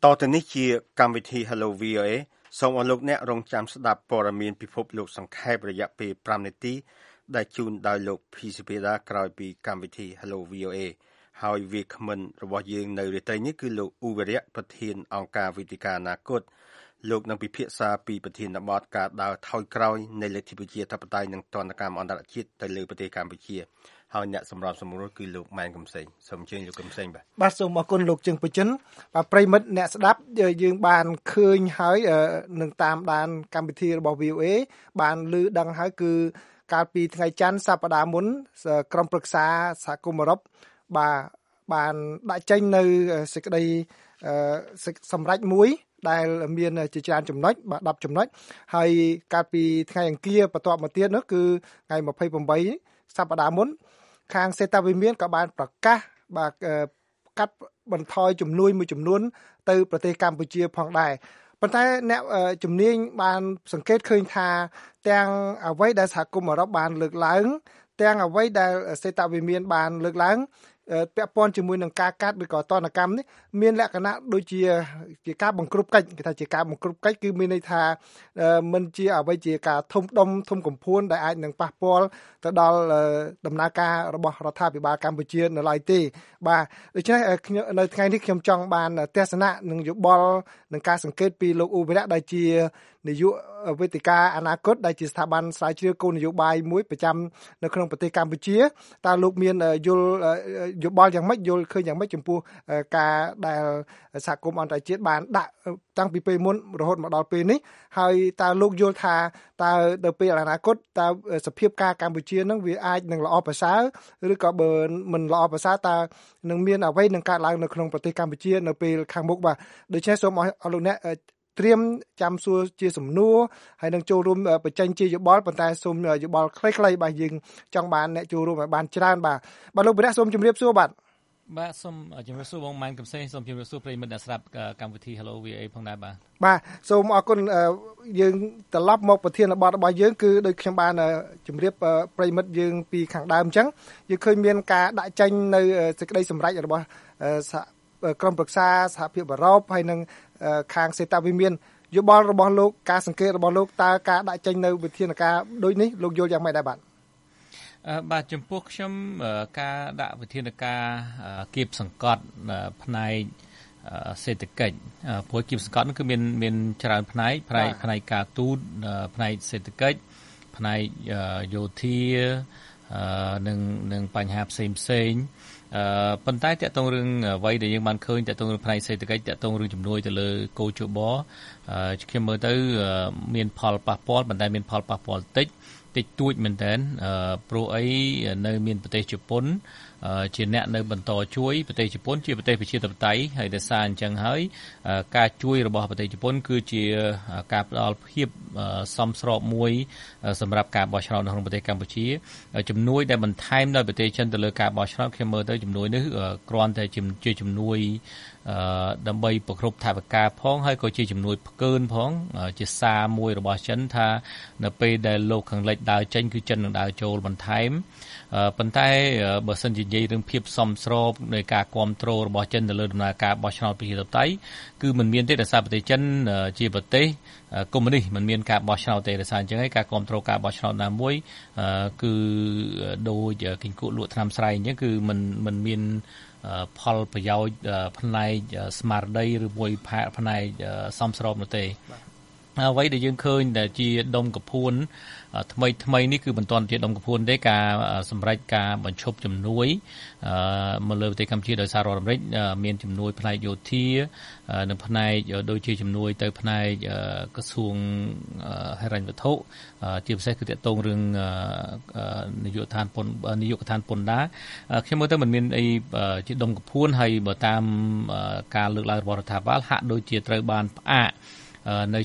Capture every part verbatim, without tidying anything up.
ต่อจากนี้ជាកម្មវិធី Hello วี โอ เอ សូមអរលោកអ្នករងចាំស្ដាប់ព័ត៌មានពិភពលោកសង្ខេបរយៈពេលfiveនាទីដែលជូនដោយលោក ភី សុភីដាក្រោយពីកម្មវិធី Hello វី โอ เอ ហើយវាគ្មិនរបស់យើងនៅរាត្រីនេះគឺលោកឧវរៈប្រធានអង្គការវិទ្យាការអនាគតលោកនឹងពិភាក្សាពីប្រធានបទការដើរថយក្រោយនៃលទ្ធិប្រជាធិបតេយ្យនិងទណ្ឌកម្មអន្តរជាតិទៅលើប្រទេសកម្ពុជាហើយអ្នកសម្របសម្រួលគឺលោកម៉ែនកំសែងសូមអញ្ជើញលោកកំសែងបាទបាទសូមអរគុណលោកជើងបជនបាទប្រិមិត្តអ្នកស្ដាប់យើងបានឃើញហើយនឹងតាមដានកម្មវិធីរបស់ វី អូ เอ បានឮដឹងហើយគឺកាលពីថ្ងៃច័ន្ទសប្តាហ៍មុនក្រុមប្រឹក្សាសហគមន៍អឺរ៉ុបបាទបានដាក់ចេញនៅសេចក្តីសម្រេចមួយដែលមានជាច្រើនចំណុចបាទtenចំណុចហើយកាលពីថ្ងៃអង្គារបន្ទាប់មកទៀតនោះគឺថ្ងៃtwenty-eightសប្តាហ៍មុនខាងសេតាវិមានក៏បានប្រកាសបាទកាត់បន្ថយជំនួយមួយចំនួនទៅប្រទេសកម្ពុជាផងដែរប៉ុន្តែអ្នកជំនាញបានសង្កេតឃើញថាទាំងអ្វីដែលសហគមន៍អឺរ៉ុបបានលើកឡើងទាំងអ្វីដែលសេតាវិមានបានលើកឡើងពាក់ព័ន្ធជាមួយនឹងការកាត់ឬក៏ទណ្ឌកម្មនេះមានលក្ខណៈដូចជាជាការបង្ក្រប់កិច្ចគេថាជាការបង្ក្រប់កិច្ចគឺមានន័យថាមិនជាអ្វីជាការធំដុំធំកំភួនដែលអាចនឹងប៉ះពាល់ទៅដល់ដំណើរការរបស់រដ្ឋាភិបាលកម្ពុជានៅឡើយទេបាទដូច្នេះនៅថ្ងៃនេះខ្ញុំចង់បានទស្សនៈនិងយោបល់នឹងការសង្កេតពីលោកឧបរៈដែលជានាយកវេទិកាអនាគតដែលជាស្ថាប័នស្រាវជ្រាវគោលនយោបាយមួយប្រចាំនៅក្នុងប្រទេសកម្ពុជាតើលោកមានយល់យោបល់យ៉ាងម៉េចយល់ឃើញយ៉ាងម៉េចចំពោះការដែលសហគមន៍អន្តរជាតិបានដាក់តាំងពីពេលមុនរហូតមកដល់ពេលនេះហើយតើលោកយល់ថាតើទៅពេលអនាគតតើសភាពការកម្ពុជានឹងវាអាចនឹងល្អប្រសើរឬក៏បើមិនល្អប្រសើរតើនឹងមានអ្វីនឹងកើតឡើងនៅក្នុងប្រទេសកម្ពុជានៅពេលខាងមុខបាទដូច្នេះសូមឲ្យលោកអ្នកត្រៀមចាំសួរជាសំណួរហើយនឹងចូលរួមបញ្ចេញជាយោបល់ប៉ុន្តែសូមយោបល់ខ្លីៗបាទយើងចង់បានអ្នកចូលរួមឲ្យបានច្រើនបាទបាទលោកបរិយសូមជម្រាបសួរបាទបាទសូមជម្រាបសួរបងម៉ែនកំសែងសូមជម្រាបសួរប្រិយមិត្តអ្នកស្ដាប់កម្មវិធី Hello វី โอ เอ ផងដែរបាទបាទសូមអរគុណយើងត្រឡប់មកប្រធានបទរបស់យើងគឺដូចខ្ញុំបានជម្រាបប្រិយមិត្តយើងពីខាងដើមអញ្ចឹងយើងឃើញមានការដាក់ចេញនៅសេចក្តីសម្រេចរបស់ក្រុមប្រឹក្សាសហភាពអឺរ៉ុបហើយនឹងខាងសេតាវិមានយោបល់របស់លោកការសង្កេតរបស់លោកតើការដាក់ចេញនៅវិធានការដូចនេះលោកយល់យ៉ាងម៉េចដែរបាទបាទចំពោះខ្ញុំការដាក់វិធានការគៀបសង្កត់ផ្នែកសេដ្ឋកិច្ចព្រោះគៀបសង្កត់នោះគឺមានមានច្រើនផ្នែកផ្នែកផ្នែកការទូតផ្នែកសេដ្ឋកិច្ចផ្នែកយោធានិងនិងបញ្ហាផ្សេងផ្សេងអឺប៉ុន្តែតកតងរឿងអ្វីដែលយើងបានឃើញតកតងរឿងផ្នែកសេដ្ឋកិច្ចតកតងរឿងជំនួយទៅលើកោជបអឺខ្ញុំមើលទៅមានផលប៉ះពាល់ប៉ុន្តែមានផលប៉ះពាល់តិចតិចតួចមែនតើព្រោះអីនៅមានប្រទេសជប៉ុនជាអ្នកនៅបន្តជួយប្រទេសជប៉ុនជាប្រទេសប្រជាធិបតេយ្យហើយដោយសារអញ្ចឹងហើយការជួយរបស់ប្រទេសជប៉ុនគឺជាការផ្ដល់ភាពសមស្របមួយសម្រាប់ការបោះឆ្នោតនៅក្នុងប្រទេសកម្ពុជាជំនួយដែលបន្ថែមដល់ប្រទេសចិនទៅលើការបោះឆ្នោតខ្ញុំមើលទៅជំនួយនេះគ្រាន់តែជាជំនួយដើម្បីប្រគ្រប់ថវិកាផងហើយក៏ជាជំនួយផ្កើនផងជាសារមួយរបស់ចិនថានៅពេលដែលលោកខាងលិចដើរចេញគឺចិននឹងដើរចូលបន្ថែមប៉ុន្តែបើសិនជានិយាយរឿងភាពសមស្របនៃការគ្រប់គ្រងរបស់ចិនទៅលើដំណើរការបោះឆ្នោតប្រជាធិបតេយ្យគឺមិនមានទេដោយសារប្រទេសចិនជាប្រទេសកុម្មុយនីសមិនមានការបោះឆ្នោតទេដោយសារអញ្ចឹងហើយការគ្រប់គ្រងការបោះឆ្នោតណាមួយគឺដូចគិញគក់លក់ថ្នាំស្រែអញ្ចឹងគឺមិនមិនមានផលប្រយោជន៍ផ្នែកស្មារតីឬមួយផ្នែកសមស្របនោះទេអ្វីដែលយើងឃើញដែលជាដុំកពួនថ្មីថ្មីនេះគឺមិនទាន់ជាដុំកពួនទេការសម្រេចការបញ្ឈប់ជំនួយមកលើប្រទេសកម្ពុជាដោយសាររដ្ឋអាមេរិកមានជំនួយផ្នែកយោធានិងផ្នែកដូចជាជំនួយទៅផ្នែកក្រសួងហិរញ្ញវត្ថុជាពិសេសគឺទាក់ទងរឿងនាយកដ្ឋានពន្ធនាយកដ្ឋានពន្ធដារខ្ញុំមើលទៅមិនមានអីជាដុំកពួនហើយបើតាមការលើកឡើងរបស់រដ្ឋាភិបាលហាក់ដូចជាត្រូវបានផ្អាកនៅ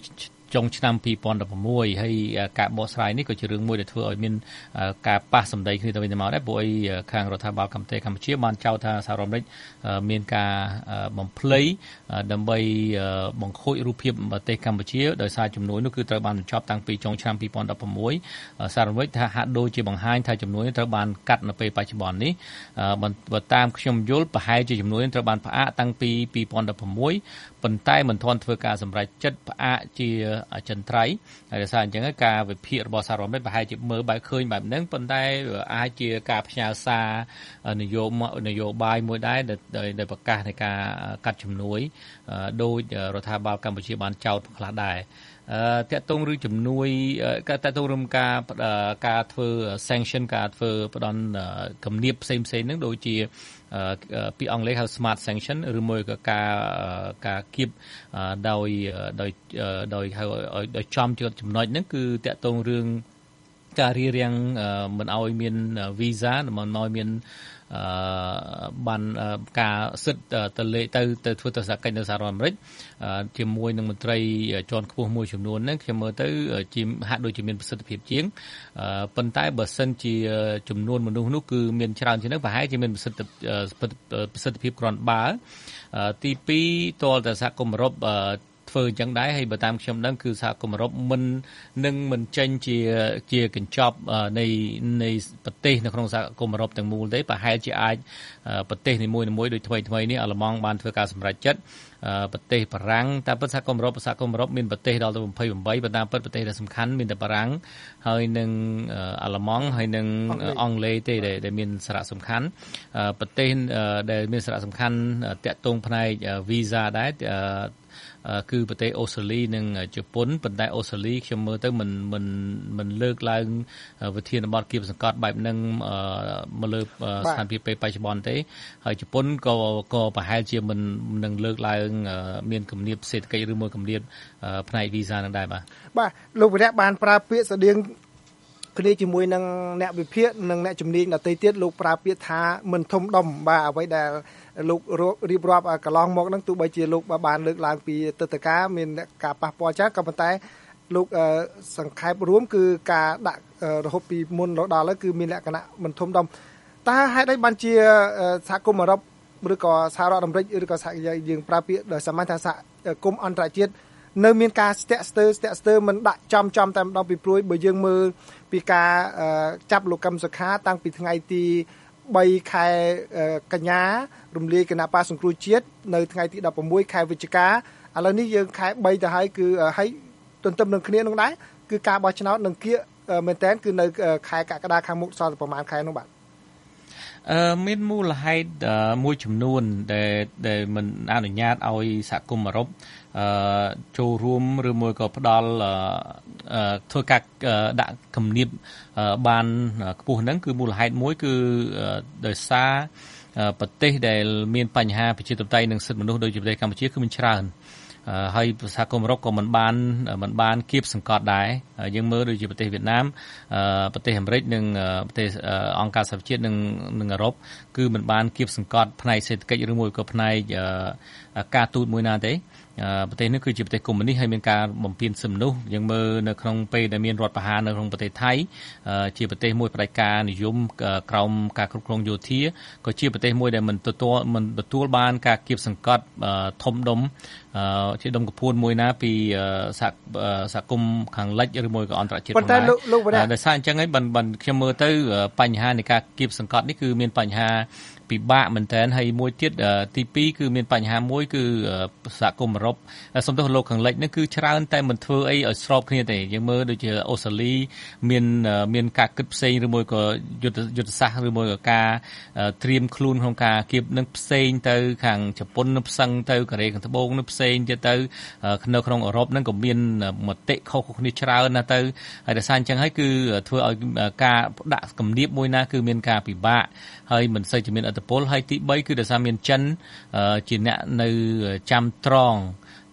ចុងឆ្នាំពីរពាន់ដប់ប្រាំមួយហើយការបកស្រាយនេះក៏ជារឿងមួយដែលធ្វើឲ្យមានការប៉ះសម្ដីគ្នាទៅវិញទៅមកដែរព្រោះអីខាងរដ្ឋាភិបាលកម្ពុជាកម្ពុជាបានចោទថាសហរដ្ឋអាមេរិកមានការបំភ្លៃដើម្បីបង្ខូចរូបភាពប្រទេសកម្ពុជាដោយសារជំនួយនោះគឺត្រូវបានបញ្ចប់តាំងពីចុងឆ្នាំពីរពាន់ដប់ប្រាំមួយសហរដ្ឋអាមេរិកថាហាក់ដូចជាបង្ហាញថាជំនួយនេះត្រូវបានកាត់នៅពេលបច្ចុប្បន្ននេះបើតាមខ្ញុំយល់ប្រហែលជាជំនួយនេះត្រូវបានផ្អាកតាំងពីពីរពាន់ដប់ប្រាំមួយប៉ុន្តែមិនទាន់ធ្វើការសម្រេចចិត្តផ្អាកជាអចិន្ត្រៃយ៍ហើយដោយសារអញ្ចឹងការវិភាគរបស់សហរដ្ឋអាមេរិកប្រហែលជាមើលបែបឃើញបែបហ្នឹងប៉ុន្តែអាចជាការផ្ញើសារនយោនយោបាយមួយដែរដែលប្រកាសនៃការកាត់ជំនួយដោយរដ្ឋាភិបាលកម្ពុជាបានចោទខ្លះដែរតកតងឬជំនួយតកតងរំការការធ្វើ sanction ការធ្វើផ្ដន់គំនាបផ្សេងផ្សេងហ្នឹងដូចជាពីអង់គ្លេសហៅ smart sanction ឬមួយក៏ការការគៀបដោយដោយដោយហៅដោយចំជាចំណុចហ្នឹងគឺតកតងរឿងការរៀបរៀងមិនឲ្យមាន visa មិនឲ្យមានអឺបានការសិទ្ធទៅលេទៅទៅធ្វើទស្សនកិច្ចនៅសហរដ្ឋអាមេរិកជាមួយនឹងមន្ត្រីជាន់ខ្ពស់មួយចំនួនហ្នឹងខ្ញុំមើលទៅជាហាក់ដូចជាមានប្រសិទ្ធភាពជាងប៉ុន្តែបើសិនជាចំនួនមនុស្សនោះគឺមានច្រើនជាងហ្នឹងប្រហែលជាមានប្រសិទ្ធប្រសិទ្ធភាពគ្រាន់បើទីពីរតលតែសហគមន៍អឺរ៉ុបធ្វើអញ្ចឹងដែរហើយបើតាមខ្ញុំដឹងគឺសហគមន៍អឺរ៉ុបមិននឹងមិនចេញជាជាកញ្ចប់នៃនៃប្រទេសនៅក្នុងសហគមន៍អឺរ៉ុបទាំងមូលទេប្រហែលជាអាចប្រទេសនីមួយៗដូចថ្មីថ្មីនេះអាល្លឺម៉ង់បានធ្វើការសម្រេចចិត្តប្រទេសបារាំងតែពិតសហគមន៍អឺរ៉ុបសហគមន៍អឺរ៉ុបមានប្រទេសដល់ទៅยี่สิบแปดប៉ុន្តែពិតប្រទេសដែលសំខាន់មានតែបារាំងហើយនឹងអាល្លឺម៉ង់ហើយនឹងអង់គ្លេសទេដែលមានសារៈសំខាន់ប្រទេសដែលមានសារៈសំខាន់តាក់ទងផ្នែក visa ដែរគឺប្រទេសអូស្ត្រាលីនិងជប៉ុនប៉ុន្តែអូស្ត្រាលីខ្ញុំមើលទៅមិនមិនមិនលើកឡើងវិធានបទគៀបសង្កត់បែបហ្នឹងមកលើស្ថានភាពពេលបច្ចុប្បន្នទេហើយជប៉ុនក៏ក៏ប្រហែលជាមិននឹងលើកឡើងមានគំនាបសេដ្ឋកិច្ចឬមួយគំនាបផ្នែក visa នឹងដែរបាទបាទលោកវិរៈបានប្រើពាក្យស្តៀងគ្នាជាមួយនឹងអ្នកវិភាគនិងអ្នកជំនាញដទៃទៀតលោកប្រើពាក្យថាមិនធំដុំបាទអ្វីដែលលោករៀបរាប់កន្លងមកហ្នឹងទោះបីជាលោកបានលើកឡើងពីទិដ្ឋាការមានការប៉ះពាល់ច្រើនក៏ប៉ុន្តែលោកសង្ខេបរួមគឺការដាក់រហូតពីមុនដល់ហើយគឺមានលក្ខណៈមិនធំដុំតើហេតុអីបានជាសហគមន៍អឺរ៉ុបឬក៏សហរដ្ឋអាមេរិកឬក៏សហយើងប្រើពាក្យដោយសាមញ្ញថាសហគមន៍អន្តរជាតិនៅមានការស្ទាក់ស្ទើរស្ទាក់ស្ទើរមិនដាក់ចំចំតែម្ដងពីព្រួយបើយើងមើលពីការចាប់លោកកឹមសុខាតាំងពីថ្ងៃទីបីខែកញ្ញារំលាយគណៈបកសង្គ្រោះជាតិនៅថ្ងៃទីដប់ប្រាំមួយខែវិច្ឆិកាឥឡូវនេះយើងខែបីទៅហើយគឺហើយទន្ទឹមនឹងគ្នានោះដែរគឺការបោះឆ្នោតនឹងគៀកមែនតើគឺនៅខែកក្កដាខាងមុខសល់ប្រហែលខែនោះបាទអឺមានមូលហេតុមួយចំនួនដែលដែលមិនអនុញ្ញាតឲ្យសហគមន៍អឺរ៉ុបអឺចូលរួមឬមួយក៏ផ្ដល់ធ្វើការដាក់គំនាបបានខ្ពស់ហ្នឹងគឺមូលហេតុមួយគឺដោយសារប្រទេសដែលមានបញ្ហាប្រជាធិបតេយ្យនិងសិទ្ធិមនុស្សដូចជាប្រទេសកម្ពុជាគឺមានច្រើនហើយសហគមន៍អឺរ៉ុបក៏មិនបានមិនបានគៀបសង្កត់ដែរយើងមើលដូចជាប្រទេសវៀតណាមប្រទេសអាមេរិកនិងប្រទេសអង្គការសហប្រជាជាតិនិងនិងអឺរ៉ុបគឺមិនបានគៀបសង្កត់ផ្នែកសេដ្ឋកិច្ចឬមួយក៏ផ្នែកការទូតមួយណាទេប្រទេសនេះគឺជាប្រទេសកុម្មុយនីសហើយមានការបំពានសិទ្ធិមនុស្សយើងមើលនៅក្នុងពេលដែលមានរដ្ឋប្រហារនៅក្នុងប្រទេសថៃជាប្រទេសមួយផ្ដាច់ការនិយមក្រោមការគ្រប់គ្រងយោធាក៏ជាប្រទេសមួយដែលមិនទទួលមិនទទួលបានការគៀបសង្កត់ធំដុំជាដុំកពួនមួយណាពីសហសហគមន៍ខាងលិចឬមួយក៏អន្តរជាតិប៉ុន្តែលោកលោកដោយសារអញ្ចឹងហើយបានខ្ញុំមើលទៅបញ្ហានៃការគៀបសង្កត់នេះគឺមានបញ្ហាពិបាកមែនតើហើយមួយទៀតទីពីរគឺមានបញ្ហាមួយគឺសហគមន៍អឺរ៉ុបសំដៅលោកខាងលិចនេះគឺច្រើនតែមិនធ្វើអីឲ្យស្របគ្នាទេយើងមើលដូចជាអូស្ត្រាលីមានមានការគិតផ្សេងឬមួយក៏យុទ្ធយុទ្ធសាស្ត្រឬមួយក៏ការត្រៀមខ្លួនក្នុងការគៀបនឹងផ្សេងទៅខាងជប៉ុននឹងផ្សឹងទៅកូរ៉េខាងត្បូងនឹងផ្សេងទៀតទៅនៅក្នុងអឺរ៉ុបហ្នឹងក៏មានមតិខុសៗគ្នាច្រើនណាស់ទៅហើយដោយសារអញ្ចឹងហើយគឺធ្វើឲ្យការដាក់គំនាបមួយណាគឺមានការពិបាកហើយមិនសូវជាមានឥទ្ធិពលហើយទីបីគឺដោយសារមានចិនជាអ្នកនៅចាំត្រង់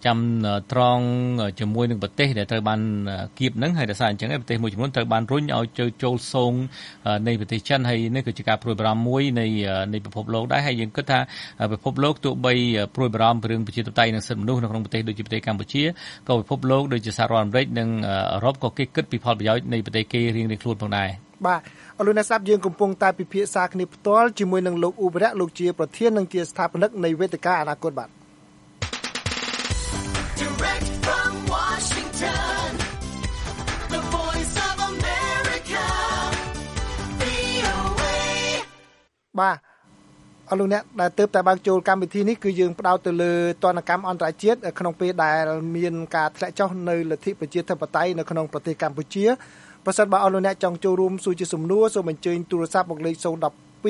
ចាំត្រង់ជាមួយនឹងប្រទេសដែលត្រូវបានគៀបហ្នឹងហើយដោយសារអញ្ចឹងប្រទេសមួយចំនួនត្រូវបានរុញឲ្យចូលចូលសងនៃប្រទេសចិនហើយនេះគឺជាការព្រួយបារម្ភមួយនៃនៃពិភពលោកដែរហើយយើងគិតថាពិភពលោកទោះបីព្រួយបារម្ភពីរឿងប្រជាធិបតេយ្យនិងសិទ្ធិមនុស្សនៅក្នុងប្រទេសដូចជាប្រទេសកម្ពុជាក៏ពិភពលោកដូចជាសហរដ្ឋអាមេរិកនិងអឺរ៉ុបក៏គេគិតពីផលប្រយោជន៍នៃប្រទេសគេរៀងៗខ្លួនផងដែរបាទអរលោកអ្នកស្ដាប់យើងកំពុងតែពិភាក្សាគ្នាផ្ទាល់ជាមួយនឹងលោកឧបរៈលោកជាប្រធាននិងជាស្ថាបនិកនៃវេទិកាអនាគតបាទបាទអរលោកអ្នកដែលទើបតែបើកចូលកម្មវិធីនេះគឺយើងផ្ដោតទៅលើទណ្ឌកម្មអន្តរជាតិក្នុងពេលដែលមានការធ្លាក់ចុះនៅលទ្ធិប្រជាធិបតេយ្យនៅក្នុងប្រទេសកម្ពុជាបើសិនបើអរលោកអ្នកចង់ចូលរួមសួរជាសំណួរសូមអញ្ជើញទូរស័ព្ទមកលេខ012 51 51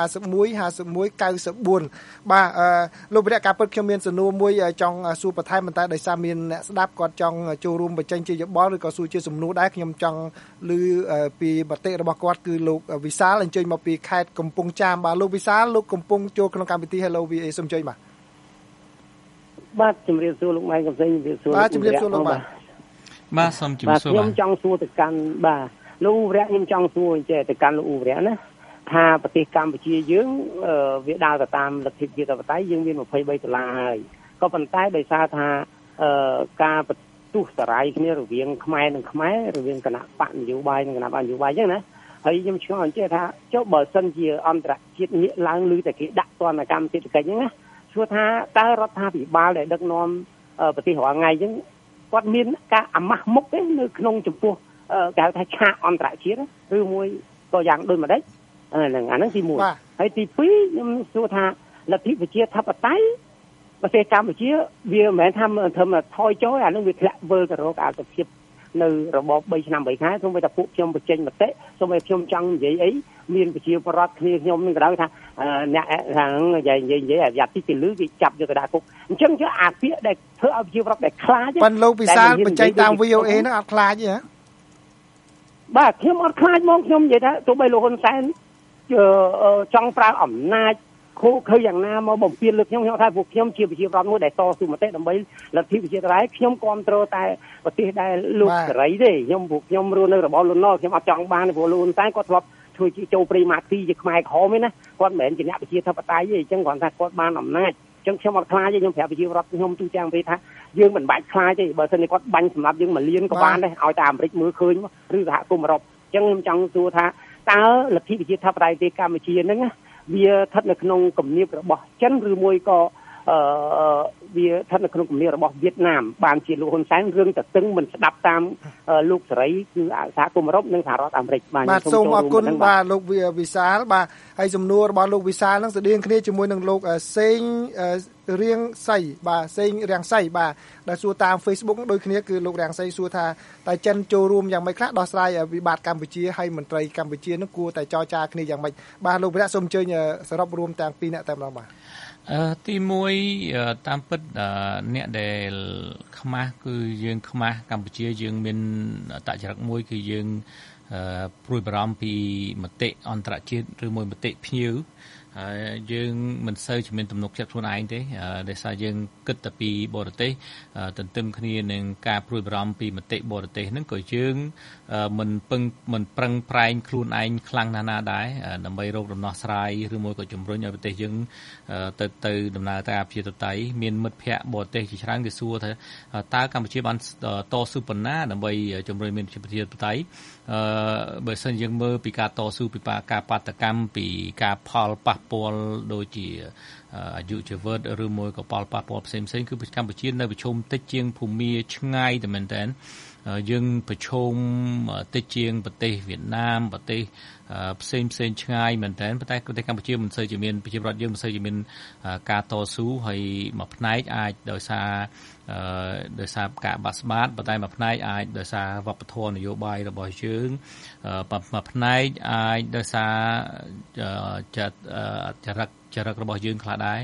94បាទអឺលោកវិរៈការពិតខ្ញុំមានសំណួរមួយចង់សួរបន្ថែមប៉ុន្តែដោយសារមានអ្នកស្ដាប់គាត់ចង់ចូលរួមបញ្ចេញជាយោបល់ឬក៏សួរជាសំណួរដែរខ្ញុំចង់ឮពីមតិរបស់គាត់គឺលោកវិសាលអញ្ជើញមកពីខេត្តកំពង់ចាមបាទលោកវិសាលលោកកំពុងចូលក្នុងកម្មវិធី Hello វី អូ សូមអញ្ជើញបាទបាទជំរាបសួរលោកម៉ៃកំសែងជំរាបសួរបាទជំរាបសួរលោកបាទបាទសូមជំរាបសួរបាទខ្ញុំចង់សួរទៅកាន់បាទលោកឧបរៈខ្ញុំចង់សួរចេះទៅកាន់លោកឧបរៈណាថាប្រទេសកម្ពុជាយើងវាដើរទៅតាមលទ្ធិប្រជាធិបតេយ្យយើងមានยี่สิบสามដុល្លារហើយក៏ប៉ុន្តែដោយសារថាការបន្ទុះសរាយគ្នារវាងខ្មែរនិងខ្មែររវាងគណៈបកនយោបាយនិងគណៈបកនយោបាយអញ្ចឹងណាហើយខ្ញុំឆ្ងល់អញ្ចឹងថាចុះបើសិនជាអន្តរជាតិងាកឡើងឮតែគេដាក់ទណ្ឌកម្មសេដ្ឋកិច្ចអញ្ចឹងណាសួរថាតើរដ្ឋាភិបាលដែលដឹកនាំប្រទេសរាល់ថ្ងៃអញ្ចឹងគាត់មានការអាម៉ាស់មុខទេនៅក្នុងចំពោះគេហៅថាឆាកអន្តរជាតិឬមួយក៏យ៉ាងដូចម្ដេចហ្នឹងអាហ្នឹងទីមួយហើយទីពីរខ្ញុំសួរថាលទ្ធិប្រជាធិបតេយ្យប្រទេសកម្ពុជាវាមិនមែនថាធ្វើមកថយចុះអាហ្នឹងវាធ្លាក់វិលទៅរកអត្ថភាពនៅរបប3ឆ្នាំ3ខែសូម្បីតែពួកខ្ញុំបញ្ចេញមតិសូម្បីខ្ញុំចង់និយាយអីមានប្រជាពលរដ្ឋគ្នាខ្ញុំនឹងក៏ដោយថាអ្នកថានិយាយនិយាយអាយ៉ាទីគេលឺគេចាប់យកទៅដាក់គុកអញ្ចឹងគឺអាពាក្យដែលធ្វើឲ្យប្រជាពលរដ្ឋដែលខ្លាចប៉ុន្តែលោកវិសាលបញ្ចេញតាម វី អូ អេ ហ្នឹងអត់ខ្លាចទេហ៎បាទខ្ញុំអត់ខ្លាចហ្មងខ្ញុំនិយាយថាទោះបីលោកហ៊ុនសែនចង់ប្រើអំណាចខូខើយ៉ាងណាមកបំពេញលើខ្ញុំខ្ញុំថាពួកខ្ញុំជាប្រជាប្រដ្ឋមួយដែលតស៊ូមតិដើម្បីលទ្ធិប្រជាធិបតេយ្យខ្ញុំគ្រប់គ្រងតែប្រទេសដែលលោកសេរីទេខ្ញុំពួកខ្ញុំរស់នៅរបបលន់នល់ខ្ញុំអត់ចង់បានព្រោះលោកហ៊ុនសែនគាត់ធ្លាប់ធ្វើជាចូលព្រៃម៉ាទីជាខ្មែរក្រហមឯណាគាត់មិនមែនជាអ្នកប្រជាធិបតេយ្យទេអញ្ចឹងគាត់ថាគាត់បានអំណាចអញ្ចឹងខ្ញុំអត់ខ្លាចទេខ្ញុំប្រាប់ប្រជាប្រដ្ឋខ្ញុំទូទាំងប្រទេសថាយើងមិនបាច់ខ្លាចទេបើសិនជាគាត់បាញ់សម្រាប់យើងមួយលានក៏បានដែរឲ្យតែអាមេរិកមើលឃើញឬសហគមន៍អឺរ៉ុបអញ្ចឹងខ្ញុំចង់សួរថាតើលទ្ធិប្រជាធិបតេយ្យប្រទេសកម្ពុជាហ្នឹងវាស្ថិតនៅក្នុងគំនាបរបស់ចិនឬមួយក៏អឺវាស្ថិតនៅក្នុងគំនាបរបស់វៀតណាមបានជាលោកហ៊ុនសែនរឿងតឹងមិនស្ដាប់តាមលោកសេរីគឺសហគមន៍អឺរ៉ុបនិងសហរដ្ឋអាមេរិកបាទសូមអរគុណបាទលោកវិសាលបាទហើយសំណួររបស់លោកវិសាលនឹងស្តៀងគ្នាជាមួយនឹងលោកសេងរៀងសីបាទសេងរៀងសីបាទដែលសួរតាម Facebook ដូចគ្នាគឺលោករៀងសីសួរថាតើចិនចូលរួមយ៉ាងម៉េចខ្លះដោះស្រាយវិបត្តិកម្ពុជាហើយមន្ត្រីកម្ពុជានឹងគួរតែចរចាគ្នាយ៉ាងម៉េចបាទលោកវិរៈសូមអញ្ជើញសរុបរួមទាំងពីរអ្នកតែម្ដងបាទអឺទីមួយតាមពិតអ្នកដែលខ្មាស់គឺយើងខ្មាស់កម្ពុជាយើងមានតចរិតមួយគឺយើងព្រួយបារម្ភពីមតិអន្តរជាតិឬមួយមតិភ្ញៀវហើយយើងមិនសូវជាមានទំនុកចិត្តខ្លួនឯងទេដោយសារយើងគិតតែពីបរទេសទន្ទឹមគ្នានឹងការព្រួយបារម្ភពីមតិបរទេសហ្នឹងក៏យើងមិនពឹងមិនប្រឹងប្រែងខ្លួនឯងខ្លាំងណាស់ណាដែរដើម្បីរកដំណោះស្រាយឬមួយក៏ជំរុញឲ្យប្រទេសយើងទៅទៅដំណើរតាមប្រជាធិបតេយ្យមានមិត្តភ័ក្តិបរទេសជាច្រើនគេសួរថាតើកម្ពុជាបានតស៊ូប៉ុណ្ណាដើម្បីជំរុញមានប្រជាធិបតេយ្យអឺបើសិនយើងមើលពីការតស៊ូពីការបាតកម្មពីការផលប៉ះពាល់ដូចជាអាយុជីវិតឬមួយក៏ផលប៉ះពាល់ផ្សេងផ្សេងគឺកម្ពុជានៅប្រឈមតិចជាងភូមាឆ្ងាយតែមែនតើយើងប្រឈមតិចជាងប្រទេសវៀតណាមប្រទេសផ្សេងផ្សេងឆ្ងាយមែនតើប៉ុន្តែប្រទេសកម្ពុជាមិនសូវជាមានប្រជាពលរដ្ឋយើងមិនសូវជាមានការតស៊ូហើយមួយផ្នែកអាចដោយសារដោយសារការបាក់ស្បាតប៉ុន្តែមួយផ្នែកអាចដោយសារវប្បធម៌នយោបាយរបស់យើងមួយផ្នែកអាចដោយសារចរិតចរិតរបស់យើងខ្លះដែរ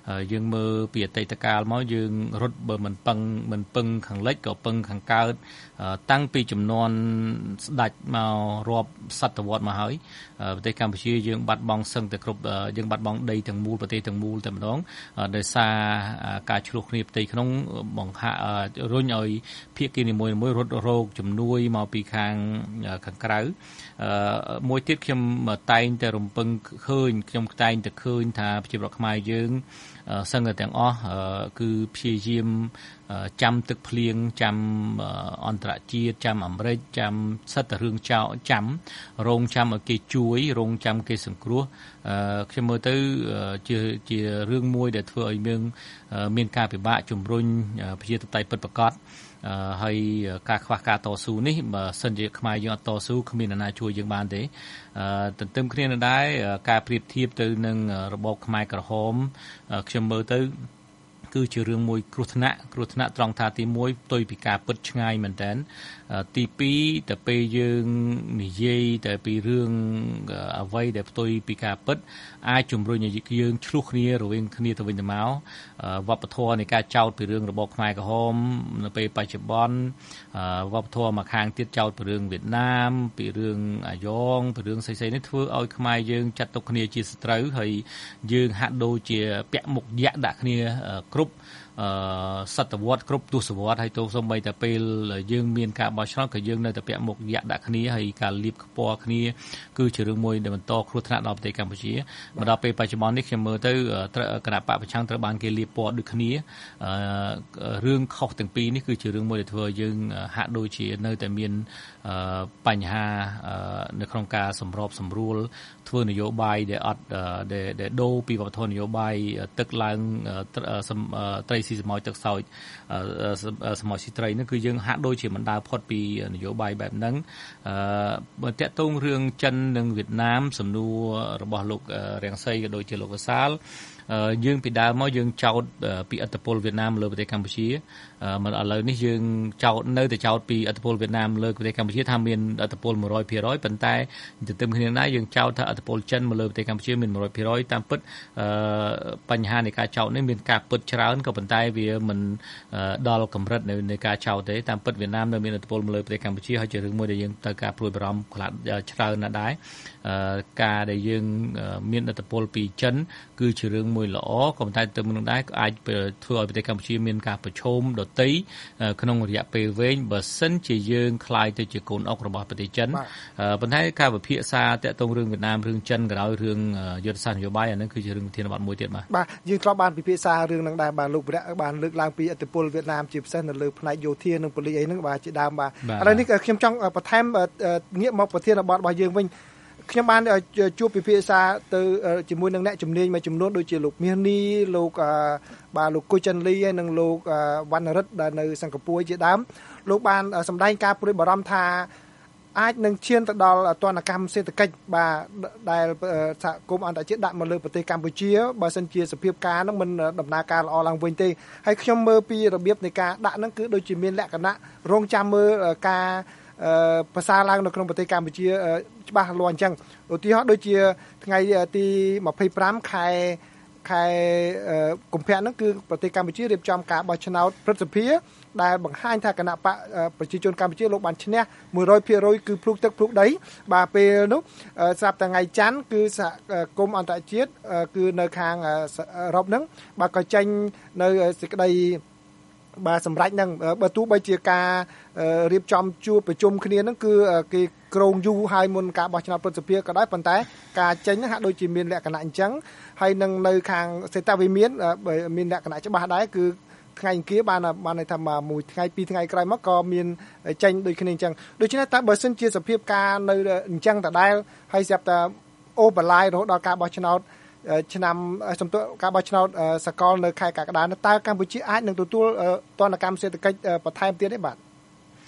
យើងមើលពីអតីតកាលមកយើងរត់បើមិនពឹងមិនពឹងខាងលិចក៏ពឹងខាងកើតតាំងពីចំនួនស្ដេចមករាប់សតវត្សមកហើយប្រទេសកម្ពុជាយើងបាត់បង់សឹងតែគ្រប់យើងបាត់បង់ដីទាំងមូលប្រទេសទាំងមូលតែម្ដងដោយសារការឆ្លោះគ្នាផ្ទៃក្នុងបង្ហារុញឲ្យភាគីនីមួយៗរត់រោគជំនួយមកពីខាងខាងក្រៅមួយទៀតខ្ញុំតែងតែរំពឹងឃើញខ្ញុំតែងតែឃើញថាប្រជាប្រដ្ឋខ្មែរយើងសឹងតែទាំងអស់គឺព្យាយាមចាំទឹកភ្លៀងចាំអន្តរជាតិចាំអាមេរិកចាំសិតតែរឿងចោចាំរងចាំឲ្យគេជួយរងចាំគេសង្គ្រោះខ្ញុំមើលទៅជាជារឿងមួយដែលធ្វើឲ្យយើងមានការពិបាកជំរុញប្រជាធិបតេយ្យពិតប្រាកដហើយការខ្វះការតស៊ូនេះបើសិនជាខ្មែរយើងអត់តស៊ូគ្មានអ្នកណាជួយយើងបានទេទន្ទឹមគ្នានឹងដែរការប្រៀបធៀបទៅនឹងរបបខ្មែរក្រហមខ្ញុំមើលទៅគឺជារឿងមួយគ្រោះថ្នាក់គ្រោះថ្នាក់ត្រង់ថាទីមួយផ្ទុយពីការពិតឆ្ងាយមែនតើទីពីរតែពេលយើងនិយាយតែពីរឿងអ្វីដែលផ្ទុយពីការពិតអាចជំរុញឲ្យយើងឆ្លោះគ្នារវាងគ្នាទៅវិញទៅមកវប្បធម៌នៃការចោទពីរឿងរបបខ្មែរក្រហមនៅពេលបច្ចុប្បន្នវប្បធម៌មកខាងទៀតចោទពីរឿងវៀតណាមពីរឿងអាយ៉ងពីរឿងផ្សេងៗនេះធ្វើឲ្យខ្មែរយើងចាត់ទុកគ្នាជាសត្រូវហើយយើងហាក់ដូចជាពាក់មុខយ៉ាក់ដាក់គ្នាគ្រប់សតវត្សគ្រប់ទសវត្សហើយទៅសូម្បីតែពេលយើងមានការបោះឆ្នោតក៏យើងនៅតែពាក់មុខយ៉ាក់ដាក់គ្នាហើយការលៀបខ្ពណ៌គ្នាគឺជារឿងមួយដែលបន្តគ្រោះថ្នាក់ដល់ប្រទេសកម្ពុជាមកដល់ពេលបច្ចុប្បន្ននេះខ្ញុំមើលទៅគណៈបកប្រឆាំងត្រូវបានគេលៀបពណ៌ដូចគ្នារឿងខុសទាំងពីរនេះគឺជារឿងមួយដែលធ្វើឲ្យយើងហាក់ដូចជានៅតែមានបញ្ហានៅក្នុងការសម្របសម្រួលធ្វើនយោបាយដែលអត់ដែលដូរពីវប្បធម៌នយោបាយទឹកឡើងត្រីស៊ីសម្អោចទឹកសោចសម្អោចស៊ីត្រីនោះគឺយើងហាក់ដូចជាមិនដើរផុតពីនយោបាយបែបហ្នឹងបើតាក់ទងរឿងចិននិងវៀតណាមសំណួររបស់លោករាំងសីក៏ដូចជាលោកកសាលយើងពីដើមមកយើងចោទពីឥទ្ធិពលវៀតណាមលើប្រទេសកម្ពុជាមកឥឡូវនេះយើងចោទនៅតែចោទពីឥទ្ធិពលវៀតណាមលើប្រទេសកម្ពុជាថាមានឥទ្ធិពល một trăm phần trăm ប៉ុន្តែទន្ទឹមគ្នាដែរយើងចោទថាឥទ្ធិពលចិនមកលើប្រទេសកម្ពុជាមាន một trăm phần trăm តាមពិតបញ្ហានៃការចោទនេះមានការពិតច្រើនក៏ប៉ុន្តែវាមិនដល់កម្រិតនៃការចោទទេតាមពិតវៀតណាមនៅមានឥទ្ធិពលមកលើប្រទេសកម្ពុជាហើយជារឿងមួយដែលយើងត្រូវការព្រួយបារម្ភខ្លាំងច្រើនណាស់ដែរការដែលយើងមានឥទ្ធិពលពីចិនគឺជារឿងមួយល្អក៏ប៉ុន្តែទៅនឹងដែរក៏អាចធ្វើឲ្យប្រទេសកម្ពុជាមានការប្រឈមដទៃក្នុងរយៈពេលវែងបើសិនជាយើងខ្លាយទៅជាកូនអុករបស់ប្រទេសចិនប៉ុន្តែការវិភាគសាតាក់ទងរឿងវៀតណាមរឿងចិនក៏ដោយរឿងយុទ្ធសាស្ត្រនយោបាយអានឹងគឺជារឿងវិធានបទមួយទៀតបាទបាទយើងធ្លាប់បានពិភាក្សារឿងហ្នឹងដែរបាទលោកវរៈបានលើកឡើងពីឥទ្ធិពលវៀតណាមជាពិសេសនៅលើផ្នែកយោធានិងប៉ូលីសអីហ្នឹងបាទជាដើមបាទឥឡូវនេះខ្ញុំចង់បន្ថែមងាកមកប្រធានបទរបស់យើងវិញខ្ញុំបានជួបពិភាក្សាទៅជាមួយនឹងអ្នកជំនាញមួយចំនួនដូចជាលោកមាសនីលោកបាទលោកគុយចិនលីហើយនិងលោកវណ្ណរិទ្ធដែលនៅសិង្ហបុរីជាដើមលោកបានសម្ដែងការព្រួយបារម្ភថាអាចនឹងឈានទៅដល់ទណ្ឌកម្មសេដ្ឋកិច្ចបាទដែលសហគមន៍អន្តរជាតិដាក់មកលើប្រទេសកម្ពុជាបើសិនជាសភាពការនឹងមិនដំណើរការល្អឡើងវិញទេហើយខ្ញុំមើលពីរបៀបនៃការដាក់ហ្នឹងគឺដូចជាមានលក្ខណៈរងចាំមើលការប្រសើរឡើងនៅក្នុងប្រទេសកម្ពុជាច្បាស់លាស់អញ្ចឹងឧទាហរណ៍ដូចជាថ្ងៃទីยี่สิบห้าខែខែកុម្ភៈហ្នឹងគឺប្រទេសកម្ពុជារៀបចំការបោះឆ្នោតព្រឹទ្ធសភាដែលបង្ហាញថាគណៈបកប្រជាជនកម្ពុជាលោកបានឈ្នះ một trăm phần trăm គឺភ្លុកទឹកភ្លុកដីបាទពេលនោះស្រាប់តែថ្ងៃច័ន្ទគឺសហគមន៍អន្តរជាតិគឺនៅខាងអឺរ៉ុបហ្នឹងបាទក៏ចេញនៅសេចក្តីបាទសម្រាប់ហ្នឹងបើទោះបីជាការរៀបចំជួបប្រជុំគ្នាហ្នឹងគឺគេក្រងយូរហើយមុនការបោះឆ្នោតព្រឹទ្ធសភាក៏ដោយប៉ុន្តែការចេញហ្នឹងហាក់ដូចជាមានលក្ខណៈអញ្ចឹងហើយនឹងនៅខាងសេតាវិមានមានលក្ខណៈច្បាស់ដែរគឺថ្ងៃអង្គារបានបានន័យថាមួយថ្ងៃពីរថ្ងៃក្រោយមកក៏មានចេញដូចគ្នាអញ្ចឹងដូច្នេះតើបើសិនជាសភាពការនៅអញ្ចឹងដដែលហើយស្រាប់តែអូបឡាយរហូតដល់ការបោះឆ្នោតឆ្នាំសំទោសការបោះឆ្នោតសកលនៅខែកក្កដាតើកម្ពុជាអាចនឹងទទួលទណ្ឌកម្មសេដ្ឋកិច្ចបន្ថែមទៀតទេបាទ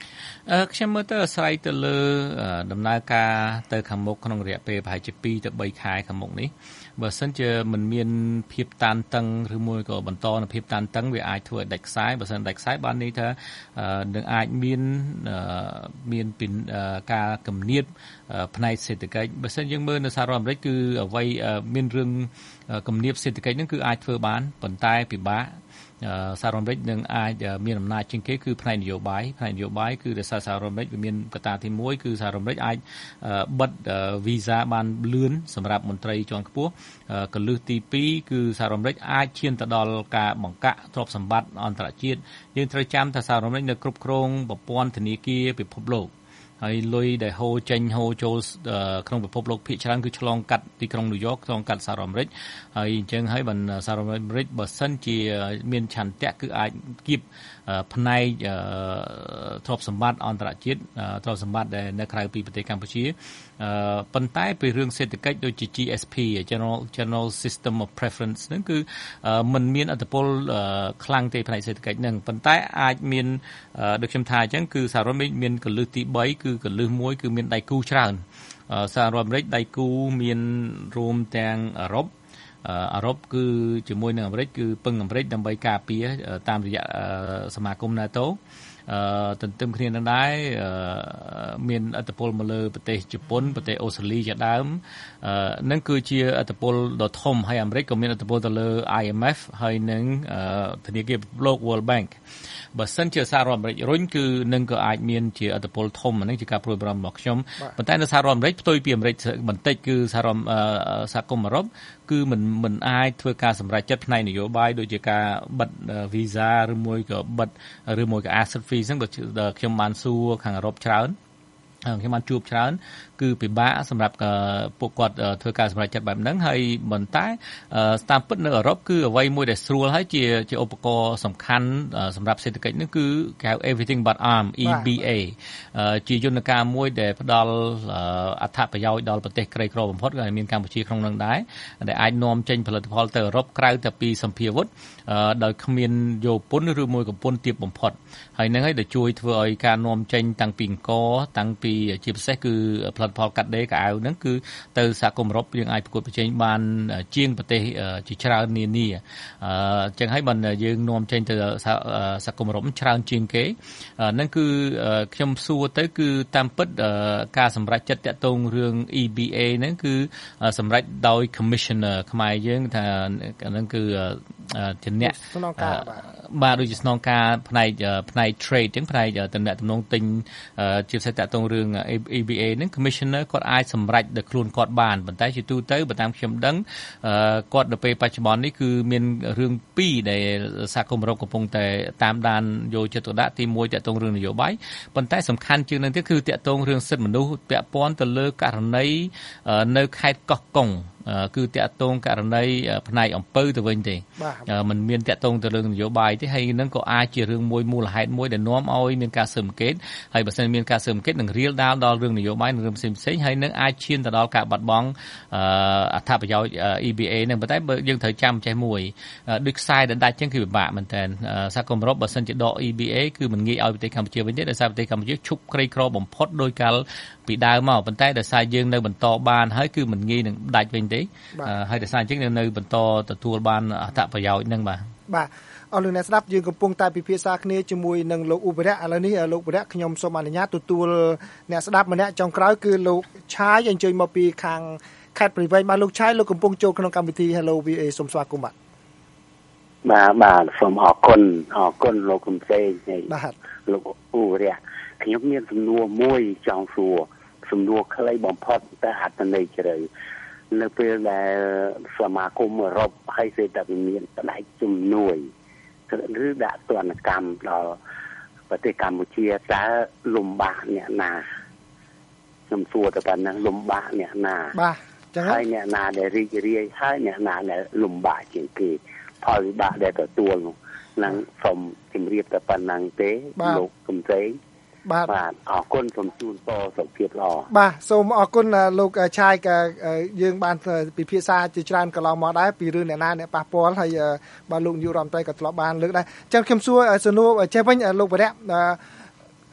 អឺខ្ញុំមើលទៅអាស្រ័យទៅលើដំណើរការទៅខាងមុខក្នុងរយៈពេលប្រហែលជាពីរទៅបីខែខាងមុខនេះបើសិនជាមិនមានភាពតានតឹងឬមួយក៏បន្តនៅភាពតានតឹងវាអាចធ្វើឲ្យដាច់ខ្សែបើសិនដាច់ខ្សែបាននេះថានឹងអាចមានមានពីការគំនាបផ្នែកសេដ្ឋកិច្ចបើសិនយើងមើលនៅសហរដ្ឋអាមេរិកគឺអ្វីមានរឿងគំនាបសេដ្ឋកិច្ចហ្នឹងគឺអាចធ្វើបានប៉ុន្តែពិបាកសហរដ្ឋអាមេរិកនឹងអាចមានអំណាចជាងគេគឺផ្នែកនយោបាយផ្នែកនយោបាយគឺដោយសារសហរដ្ឋអាមេរិកវាមានកត្តាទីមួយគឺសហរដ្ឋអាមេរិកអាចបិទវីសាបានលឿនសម្រាប់មន្ត្រីជាន់ខ្ពស់កលឹះទីពីរគឺសហរដ្ឋអាមេរិកអាចឈានទៅដល់ការបង្កាក់ទ្រព្យសម្បត្តិអន្តរជាតិយើងត្រូវចាំថាសហរដ្ឋអាមេរិកនៅគ្រប់គ្រងប្រព័ន្ធធនាគារពិភពលោកហើយលុយដែលហូរចេញហូរចូលក្នុងពិភពលោកភាគច្រើនគឺឆ្លងកាត់ទីក្រុងញូវយ៉កឆ្លងកាត់សហរដ្ឋអាមេរិកហើយអញ្ចឹងហើយបានសហរដ្ឋអាមេរិកបើសិនជាមានឆន្ទៈគឺអាចគៀបផ្នែកទ្រព្យសម្បត្តិអន្តរជាតិទ្រព្យសម្បត្តិដែលនៅក្រៅពីប្រទេសកម្ពុជាប៉ុន្តែពីរឿងសេដ្ឋកិច្ចដូចជា G S P General General System of Preference ហ្នឹងគឺมันមានឥទ្ធិពលខ្លាំងទេផ្នែកសេដ្ឋកិច្ចហ្នឹងប៉ុន្តែអាចមានដូចខ្ញុំថាអញ្ចឹងគឺសហរដ្ឋអាមេរិកមានកលឹះទីបីគឺកលឹះមួយគឺមានដៃគូច្រើនសហរដ្ឋអាមេរិកដៃគូមានរួមទាំងអឺរ៉ុបអឺរ៉ុបគឺជាមួយនឹងអាមេរិកគឺពឹងអាមេរិកដើម្បីការពារតាមរយៈសមាគម NATO អឺទន្ទឹមគ្នានឹងដែរមានឥទ្ធិពលមកលើប្រទេសជប៉ុនប្រទេសអូស្ត្រាលីជាដើមនឹងគឺជាឥទ្ធិពលដ៏ធំហើយអាមេរិកក៏មានឥទ្ធិពលទៅលើ I M F ហើយនឹងធនាគារពិភពលោក World Bank បើសិនជាសហរដ្ឋអាមេរិករុញគឺនឹងក៏អាចមានជាឥទ្ធិពលធំហ្នឹងជាការព្រួយបារម្ភរបស់ខ្ញុំប៉ុន្តែនៅសហរដ្ឋអាមេរិកផ្ទុយពីអាមេរិកបន្តិចគឺសហរដ្ឋសហគមន៍អឺរ៉ុបគឺមិនមិនអាចធ្វើការសម្រេចចិត្តផ្នែកនយោបាយដូចជាការបិទវីសាឬមួយក៏បិទឬមួយក៏ asset freeze ហ្នឹងដូចខ្ញុំបានសួរខាងអឺរ៉ុបច្រើនខ្ញុំបានជួបច្រើនគឺពិបាកសម្រាប់ពួកគាត់ធ្វើការសម្រេចចិត្តបែបហ្នឹងហើយប៉ុន្តែតាមពិតនៅអឺរ៉ុបគឺអ្វីមួយដែលស្រួលហើយជាជាឧបករណ៍សំខាន់សម្រាប់សេដ្ឋកិច្ចហ្នឹងគឺគេហៅ everything but arm E B A ជាយន្តការមួយដែលផ្ដល់អត្ថប្រយោជន៍ដល់ប្រទេសក្រីក្របំផុតក៏មានកម្ពុជាក្នុងនោះដែរដែលអាចនាំចេញផលិតផលទៅអឺរ៉ុបក្រៅតែពីសម្ភារវុធដោយគ្មានយោពន្ធឬមួយក៏ពន្ធទាបបំផុតហើយហ្នឹងហើយដែលជួយធ្វើឲ្យការនាំចេញតាំងពីអង្គរតាំងពីជាពិសេសគឺផលិតផលកាត់ដេរកៅអៅហ្នឹងគឺទៅសហគមន៍អឺរ៉ុបយើងអាចប្រកួតប្រជែងបានជាងប្រទេសជាច្រើននានាអញ្ចឹងហើយបើយើងនាំចេញទៅសហគមន៍អឺរ៉ុបច្រើនជាងគេហ្នឹងគឺខ្ញុំសួរទៅគឺតាមពិតការសម្រេចចិត្តតាក់ទងរឿង E B A ហ្នឹងគឺសម្រេចដោយ Commissioner ខ្មែរយើងថាហ្នឹងគឺជាអ្នកស្នងការបាទដូចជាស្នងការផ្នែកផ្នែក trade ចឹងផ្នែកតំណែងតំណងទិញជាពិសេសតាក់ទងរឿង E B A ហ្នឹង Commissioner គាត់អាចសម្រេចដោយខ្លួនគាត់បានប៉ុន្តែជាទូទៅបើតាមខ្ញុំដឹងគាត់នៅពេលបច្ចុប្បន្ននេះគឺមានរឿងពីរដែលសហគមន៍អឺរ៉ុបកំពុងតែតាមដានយកចិត្តទុកដាក់ទីមួយតាក់ទងរឿងនយោបាយប៉ុន្តែសំខាន់ជាងនឹងទៀតគឺតាក់ទងរឿងសិទ្ធិមនុស្សពាក់ព័ន្ធទៅលើករណីនៅខេត្តកោះកុងគឺតាក់ទងករណីផ្នែកអំពើទៅវិញទេมันមានតាក់ទងទៅរឿងនយោបាយទេហើយនឹងក៏អាចជារឿងមួយមូលហេតុមួយដែលនាំឲ្យមានការស៊ើបអង្កេតហើយបើសិនមានការស៊ើបអង្កេតនឹងរៀលដាលដល់រឿងនយោបាយនិងរឿងផ្សេងផ្សេងហើយនឹងអាចឈានទៅដល់ការបាត់បង់អត្ថប្រយោជន៍ E B A នឹងប៉ុន្តែបើយើងត្រូវចាំចេះមួយដូចខ្សែដែលដាច់ចឹងគឺពិបាកមែនតើសហគមន៍អឺរ៉ុបបើសិនជាដក E B A គឺមិនងាយឲ្យប្រទេសកម្ពុជាវិញទេដោយសារប្រទេសកម្ពុជាឈប់ក្រីក្របំផុតដោយកាលពីដើមមកប៉ុន្តែដោយសារយើងនៅបន្តបានហើយគឺមិនងាយនឹងដាច់វិញទេហើយដោយសារអញ្ចឹងនៅបន្តទទួលបានអត្ថប្រយោជន៍ហ្នឹងបាទបាទអរលោកអ្នកស្ដាប់យើងកំពុងតែពិភាក្សាគ្នាជាមួយនឹងលោកឧបរៈឥឡូវនេះលោកឧបរៈខ្ញុំសូមអនុញ្ញាតទទួលអ្នកស្ដាប់ម្នាក់ចុងក្រោយគឺលោកឆាយអញ្ជើញមកពីខាងខេត្តព្រៃវែងបាទលោកឆាយលោកកំពុងចូលក្នុងកម្មវិធី Hello វី អូ អេ សូមស្វាគមន៍បាទបាទបាទសូមអរគុណអរគុណលោកកំសេងបាទលោកឧបរៈខ្ញុំមានសំណួរមួយចង់សួរសំណួរខ្លីបំផុតតែអត្ថន័យជ្រៅនៅពេលដែលសមាគមអឺរ៉ុបហើយសេដ្ឋកិច្ចមានផ្នែកជំនួយឬដាក់ទណ្ឌកម្មដល់ប្រទេសកម្ពុជាតើលំបាកអ្នកណាខ្ញុំសួរទៅប៉ុណ្ណឹងលំបាកអ្នកណាបាទចឹងហើយអ្នកណាដែលរីករាយហើយអ្នកណាដែលលំបាកជាងគេផលវិបាកដែលទទួលនោះនឹងសូមជម្រាបតែប៉ុណ្ណឹងទេលោកកំសេងបាទបាទអរគុណសូមជូនពរសុខភាពល្អបាទសូមអរគុណលោកឆាយយើងបានពិភាក្សាជាច្រើនកន្លងមកដែរពីរឿងអ្នកណាអ្នកប៉ះពាល់ហើយបាទលោកនាយករដ្ឋមន្ត្រីក៏ធ្លាប់បានលើកដែរអញ្ចឹងខ្ញុំសួរសំណួរចេះវិញលោកវរៈ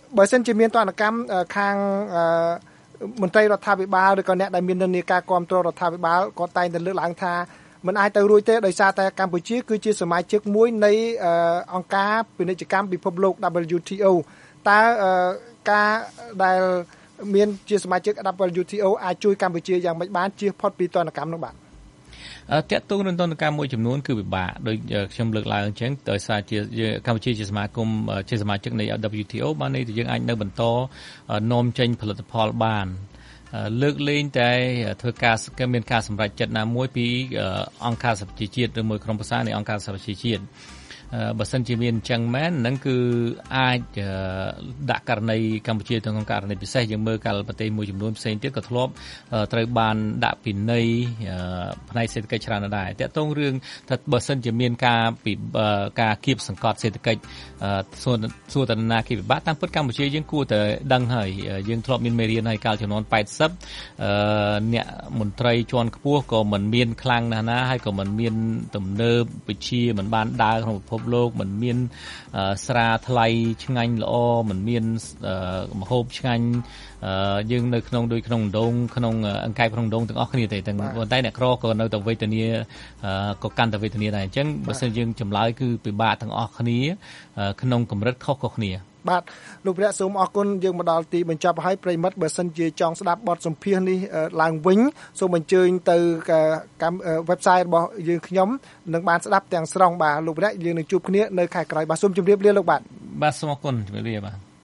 បើសិនជាមានទណ្ឌកម្មខាងមន្ត្រីរដ្ឋាភិបាលឬក៏អ្នកដែលមាននិន្នាការគ្រប់គ្រងរដ្ឋាភិបាលក៏តែងតែលើកឡើងថាមិនអាចទៅរួចទេដោយសារតែកម្ពុជាគឺជាសមាជិកមួយនៃអង្គការពាណិជ្ជកម្មពិភពលោក W T O តើការដែលមានជាសមាជិក W T O អាចជួយកម្ពុជាយ៉ាងម៉េចបានជៀសផុតពីទណ្ឌកម្មនោះបាទតើតើនឹងទណ្ឌកម្មមួយចំនួនគឺពិបាកដោយខ្ញុំលើកឡើងអញ្ចឹងដោយសារជាកម្ពុជាជាសមាគមជាសមាជិកនៃ W T O បានន័យថាយើងអាចនៅបន្តនាំចេញផលិតផលបានលើកលែងតែធ្វើការមានការសម្រេចចិត្តណាមួយពីអង្គការសហប្រជាជាតិឬមួយក្រុមប្រឹក្សានៃអង្គការសហប្រជាជាតិបើសិនជាមានអញ្ចឹងមែនហ្នឹងគឺអាចដាក់ករណីកម្ពុជាទៅក្នុងករណីពិសេសយើងមើលកាលប្រទេសមួយចំនួនផ្សេងទៀតក៏ធ្លាប់ត្រូវបានដាក់ពិន័យផ្នែកសេដ្ឋកិច្ចច្រើនដែរតើតោងរឿងថាបើសិនជាមានការពីការគៀបសង្កត់សេដ្ឋកិច្ចសួរសួរតណ្ណាគិវិបាកតាមពិតកម្ពុជាយើងគួរតែដឹងហើយយើងធ្លាប់មានមេរៀនហើយកាលចំនួនแปดสิบអ្នកមន្ត្រីជាន់ខ្ពស់ក៏មិនមានខ្លាំងណាស់ណាហើយក៏មិនមានទំនើបវិជ្ជាមិនបានដើរក្នុងលោកមិនមានស្រាថ្លៃឆ្ងាញ់ល្អមិនមានម្ហូបឆ្ងាញ់យើងនៅក្នុងដូចក្នុងដងក្នុងអង្កែបក្នុងដងទាំងអស់គ្នាទេទាំងប៉ុន្តែអ្នកក្រក៏នៅតែវេទនាក៏កាន់តែវេទនាដែរអញ្ចឹងបើសិនយើងចម្លើយគឺពិបាកទាំងអស់គ្នាក្នុងកម្រិតខុសៗគ្នាបាទលោកព្រះសូមអរគុណយើងមកដល់ទីបញ្ចប់ហើយប្រិមិត្តបើសិនជាចង់ស្ដាប់បទសម្ភាសន៍នេះឡើងវិញសូមអញ្ជើញទៅ website របស់យើងខ្ញុំនឹងបានស្ដាប់ទាំងស្រុងបាទលោកព្រះយើងនឹងជួបគ្នានៅខែក្រោយបាទសូមជម្រាបលាលោកបាទបាទសូមអរគុណជម្រាបលាបាទ